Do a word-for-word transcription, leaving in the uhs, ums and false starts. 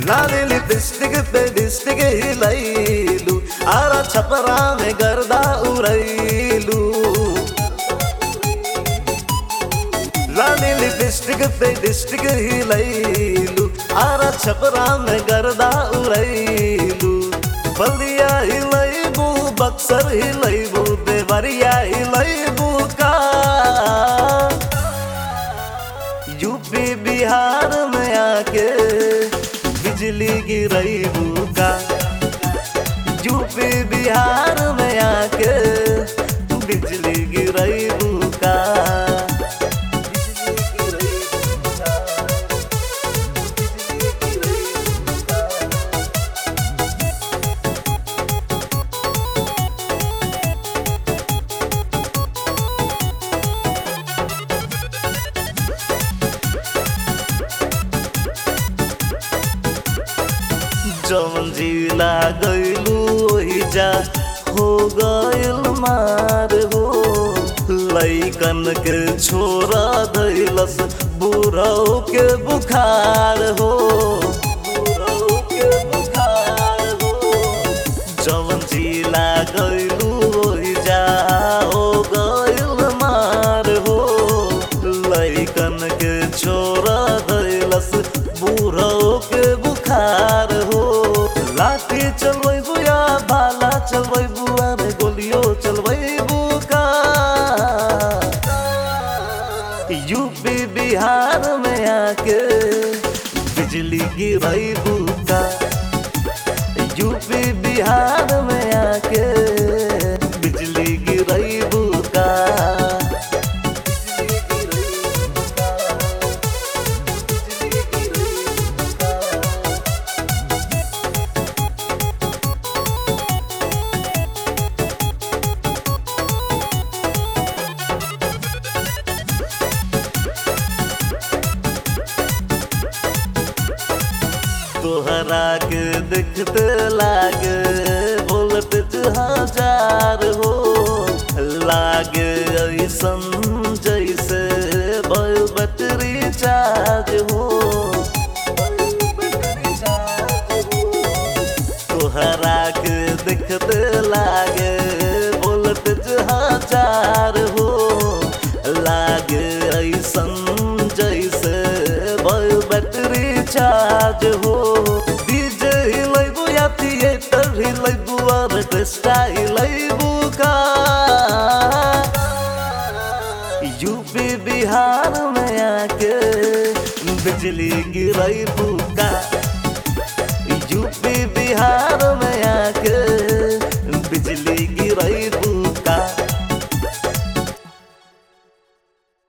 लाली लिपस्टिक पे डिस्टिक हिलैलू आरा छपरा में गर्दा उड़ैलू लाली लिपस्टिक पे डिस्टिक हिलैलू आरा छपरा में गर्दा उड़ैलू बलिया हिलैबू बक्सर हिलैबू देवरिया हिलैबू का यूपी बिहार में आके बिजली गिरैबू का यूपी बिहार में आके बिजली गिरैबू का जवन जिला गइलू ओही जा हो गइल मार हो लइकन के छोरा धइलस बुढ़ऊ के बुखार हो बुढ़ऊ के बुखार हो जवन जिला गइलू ओही जा हो गइल मार हो लइकन के छोरा धइलस बुढ़ऊ के बुखार हो लाठी चलबू या भाला चलबू अरे गोलियों चलबू का यूपी बिहार में आके बिजली गिरैबू का यूपी बिहार में आके बिजली गिरैबू का तोहरा के देखते लागे वोल्टेज हजार हो लागे ऐसन जैसे भयो बैटरी चार्ज हो तोहरा के देखते लागे वोल्टेज हजार हो लागे ऐसन जैसे भयो बैटरी चार्ज हो डीजे हिलैबू या थिएटर हिलैबू ऑर्केस्ट्रा हिलैबू का यूपी बिहार में आके बिजली गिरैबू का यूपी बिहार